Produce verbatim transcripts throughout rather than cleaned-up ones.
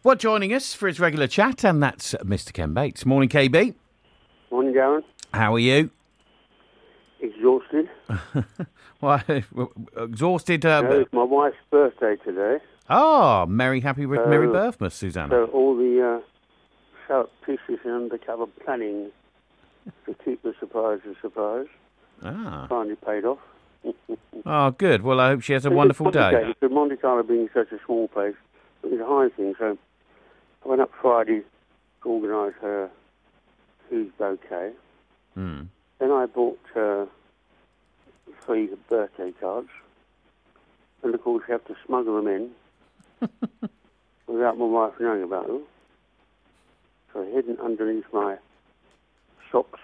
Well, joining us for his regular chat, and that's Mister Ken Bates. Morning, K B. Morning, Darren. How are you? Exhausted. Well, exhausted. Uh, No, it's my wife's birthday today. Oh, merry, happy, So- merry birthmas, Susanna. So all the uh, sharp pieces and undercover planning to keep the surprise a surprise ah. finally paid off. Oh, good. Well, I hope she has a It's wonderful day. complicated, because Monte Carlo being such a small place, it was a high thing. So I went up Friday to organise her huge bouquet. Hmm. Then I bought uh, three birthday cards. And of course, you have to smuggle them in without my wife knowing about them. So hidden underneath my socks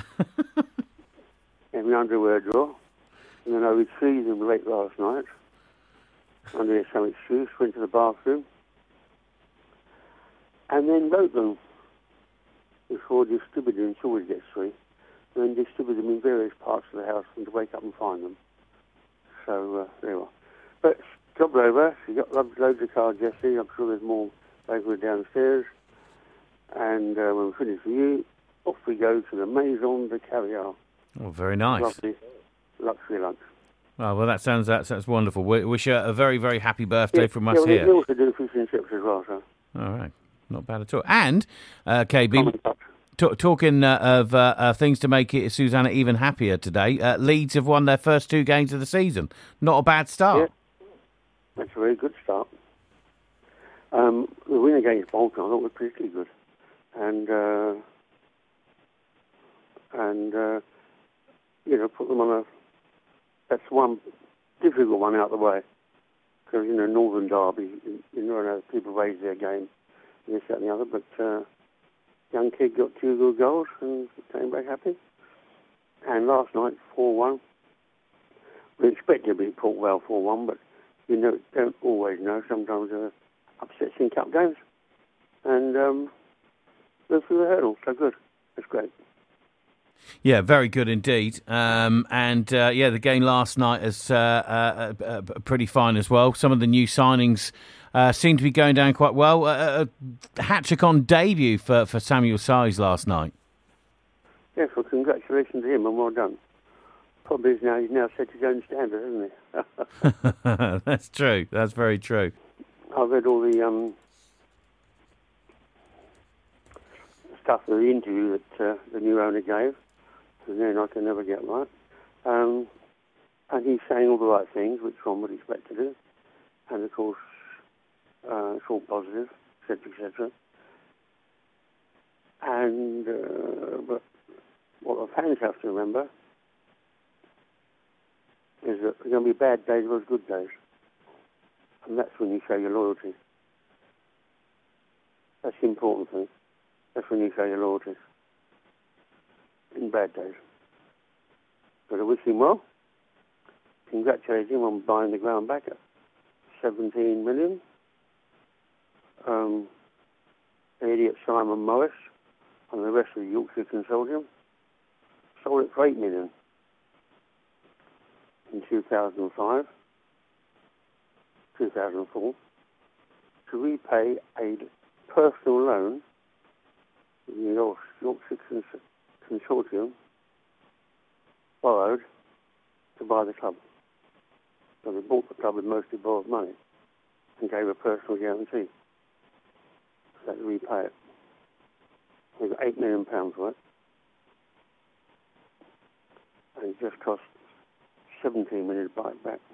in my underwear drawer. And then I retrieved them late last night under some excuse, went to the bathroom, and then wrote them before distributing, which always gets three, and then distributed them in various parts of the house and to wake up and find them. So uh, there you are. But job over. She got lo- loads of cards yesterday. I'm sure there's more over downstairs. And uh, when we finish with you, off we go to the Maison de Caviar. Oh, very nice. Lovely luxury lunch. Oh, well, that sounds that sounds wonderful. We wish her a very, very happy birthday Yeah, from yeah, us we, here. we also do fish and chips as well, so. All right. Not bad at all. And, uh, K B, Common touch. t- talking uh, of uh, uh, things to make it, Susanna even happier today, uh, Leeds have won their first two games of the season. Not a bad start. Yeah, that's a very good start. Um, the win against Bolton, I thought, was particularly good. And, uh, and uh, you know, put them on a... That's one difficult one out of the way. Because, you know, Northern Derby, you, you know, people raise their game, this, that and the other. But uh, young kid got two good goals and came back happy. And last night, four one. We expected to be Port Vale four one, but you know, don't always know. Sometimes there are upsets in cup games. And um, go through the hurdle. So good. That's great. Yeah, very good indeed. Um, and, uh, yeah, the game last night is uh, uh, uh, pretty fine as well. Some of the new signings uh, seem to be going down quite well. Uh, a hat-trick on debut for, for Samuel Size last night. Yes, well, congratulations to him and well done. Probably is now, he's now set his own standard, hasn't he? That's true. That's very true. I've read all the um, stuff of the interview that uh, the new owner gave, and then I can never get right. Um, and he's saying all the right things, which one would expect to do. And of course, uh, it's all positive, et cetera, et cetera. And uh, but what the fans have to remember is that there's going to be bad days as well as good days. And that's when you show your loyalty. That's the important thing. That's when you show your loyalty. In bad days. But I wish him well. Congratulate him on buying the ground back at seventeen million. Um, the idiot Simon Morris and the rest of the Yorkshire Consortium sold it for eight million in two thousand five, two thousand four, to repay a personal loan the Yorkshire Cons- Consortium borrowed to buy the club. So they bought the club with mostly borrowed money and gave a personal guarantee. So they had to repay it. They got eight million pounds for it. And it just cost seventeen million to buy it back.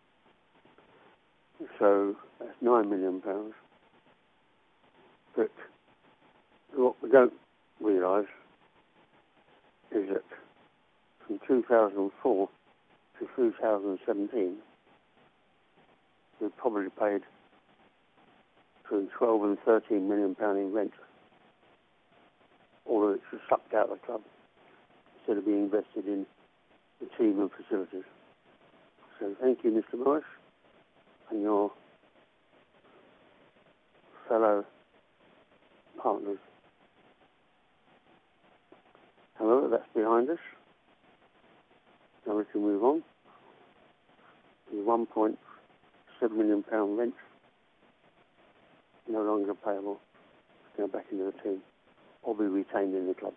So that's nine million pounds. But what we don't realise is that from two thousand four to two thousand seventeen, we probably paid between twelve and thirteen million pound in rent. All of it was sucked out of the club instead of being invested in the team and facilities. So thank you, Mister Morris, and your fellow partners. However, that's behind us. Now we can move on. The one point seven million pound rent no longer playable, go back into the team, or be retained in the club.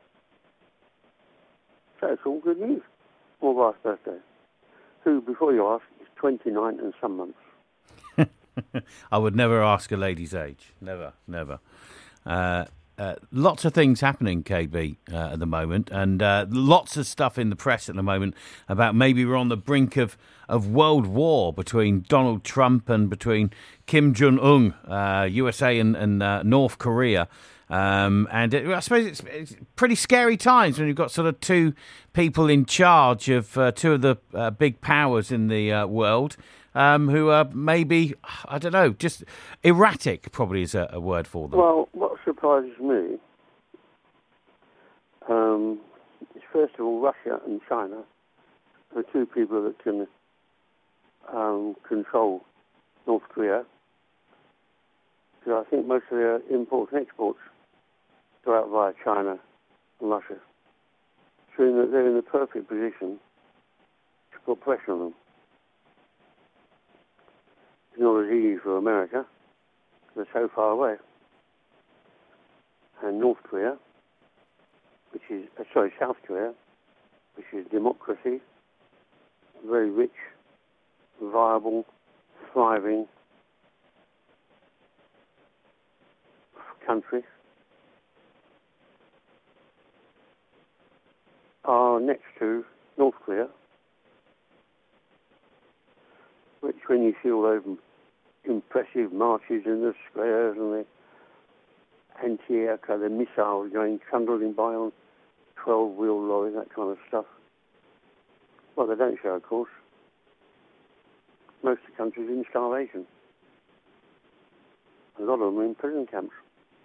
So it's all good news. More Wife's birthday, who, before you ask, is twenty-nine and some months. I would never ask a lady's age. Never, never. Uh, uh, lots of things happening, K B, uh, at the moment, and uh, lots of stuff in the press at the moment about maybe we're on the brink of, of world war between Donald Trump and between Kim Jong-un, uh, U S A and, and uh, North Korea. Um, and it, I suppose it's, it's pretty scary times when you've got sort of two people in charge of uh, two of the uh, big powers in the uh, world. Um, who are maybe, I don't know, just erratic, probably is a, a word for them. Well, what surprises me um, is, first of all, Russia and China are two people that can um, control North Korea. Because I think most of their imports and exports go out via China and Russia, showing that they're in the perfect position to put pressure on them. It's not as easy for America, they're so far away. And North Korea, which is, uh, sorry, South Korea, which is democracy, very rich, viable, thriving country, are next to North Korea, which when you see all those impressive marches in the squares and the anti-aircraft, the missiles going trundling by on twelve-wheel lorries, that kind of stuff. Well, they don't show, of course. Most of the country's in starvation. A lot of them are in prison camps.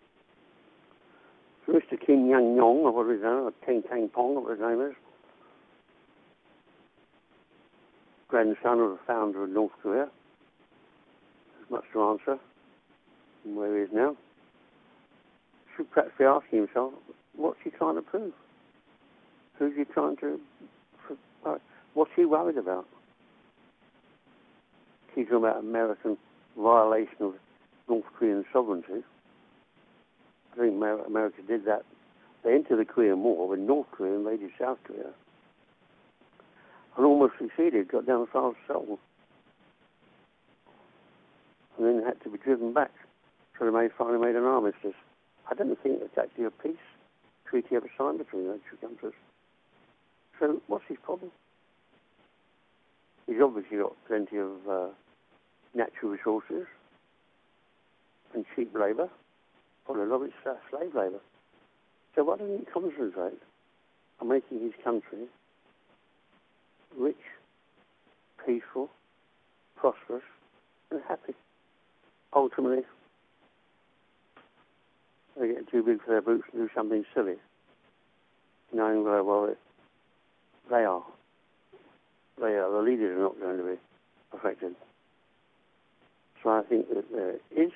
So Mister Kim Jong-un, or what is that, or Teng Tang Pong, or what his name is, grandson of the founder of North Korea, has much to answer from where he is now. Should perhaps be asking himself, what's he trying to prove? Who's he trying to... What's he worried about? He's talking about American violation of North Korean sovereignty. I think America did that. They entered the Korean War when North Korea invaded South Korea. And almost succeeded, got down as far as Seoul. And then had to be driven back. So they made, finally made an armistice. I don't think it's actually a peace treaty ever signed between those two countries. So what's his problem? He's obviously got plenty of uh, natural resources and cheap labour. Probably a lot of it's uh, slave labour. So why doesn't he concentrate on making his country rich, peaceful, prosperous, and happy? Ultimately, they get too big for their boots and do something silly, knowing very well that they are. They are. The leaders are not going to be affected. So I think that there is,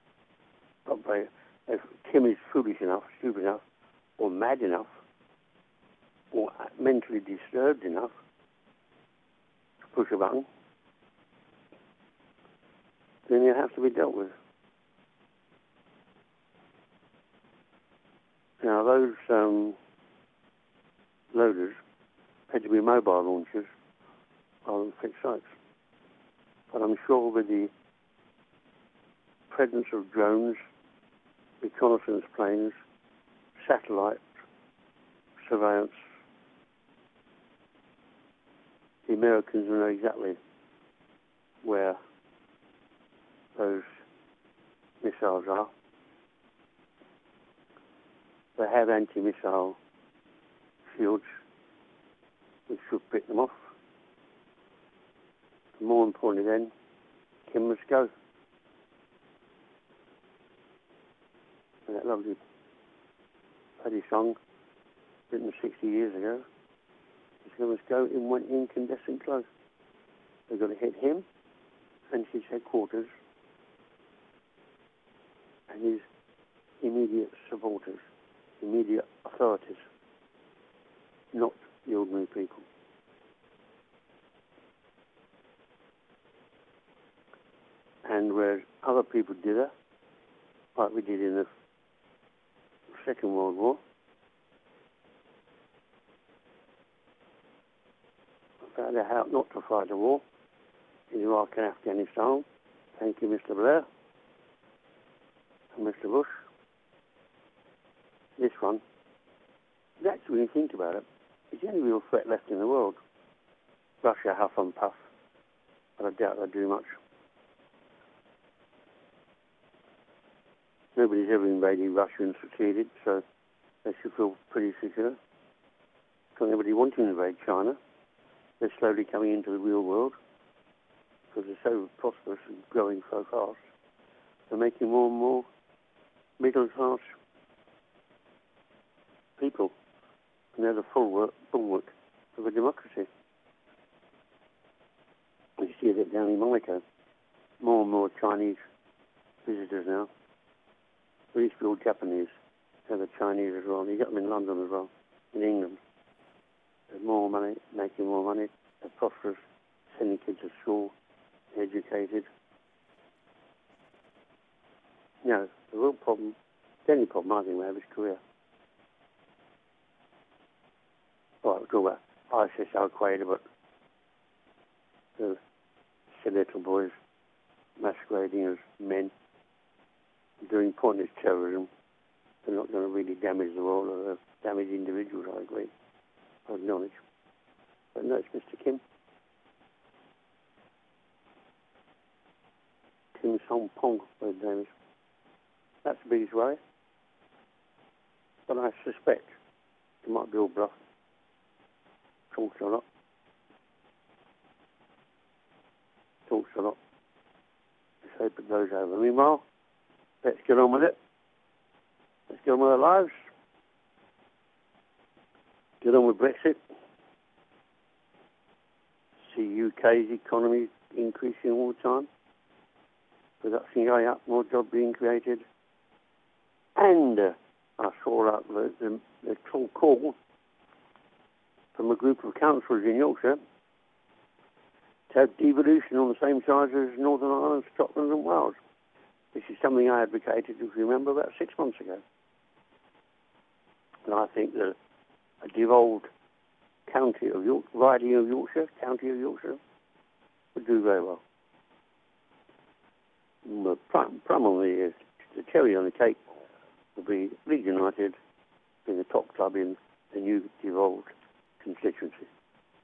if Kim is foolish enough, stupid enough, or mad enough, or mentally disturbed enough to push a button, then you have to be dealt with. Now those um, loaders had to be mobile launchers rather than fixed sites. But I'm sure with the presence of drones, reconnaissance planes, satellite surveillance, the Americans know exactly where those missiles are. They have anti-missile shields which should pick them off. And more importantly then, Kim must go. And that lovely Paddy song, written sixty years ago, Kim must go in one incandescent glow. They've got to hit him and his headquarters and his immediate supporters, immediate authorities, not the ordinary people. And whereas other people dither like we did in the Second World War. Found out how not to fight a war in Iraq and Afghanistan. Thank you, Mister Blair and Mister Bush. This one, actually, when you think about it, it's the only real threat left in the world. Russia, huff and puff, but I doubt they'll do much. Nobody's ever invaded Russia and succeeded, so they should feel pretty secure. Don't anybody want to invade China. They're slowly coming into the real world because they're so prosperous and growing so fast. They're making more and more middle-class people, and they're the full work, bulwark of a democracy. You see that down in Monaco. More and more Chinese visitors now. We used to be all Japanese. Now the Chinese as well. You got them in London as well, in England. There's more money, making more money. They're prosperous, sending kids to school, educated. You know, the real problem, the only problem I think we have is Korea. Well, we'll talk about ISIS, Al-Qaeda, but the silly little boys masquerading as men, doing pointless terrorism. They're not going to really damage the world or damage individuals, I agree. I acknowledge. But no, it's Mister Kim. Kim Song-pong, whatever his name is. That's the biggest worry. But I suspect it might be all bluff. Talks a lot. Talks a lot. Let's hope it goes over. Meanwhile, let's get on with it. Let's get on with our lives. Get on with Brexit. See U K's economy increasing all the time. Production going up, more jobs being created. And uh, I saw that the, the, the full call from a group of councillors in Yorkshire to have devolution on the same size as Northern Ireland, Scotland and Wales. This is something I advocated, if you remember, about six months ago. And I think that a devolved county of York, riding of Yorkshire, county of Yorkshire, would do very well. And the prime, prime on the, uh, the cherry on the cake will be Leeds United being the top club in the new devolved constituency.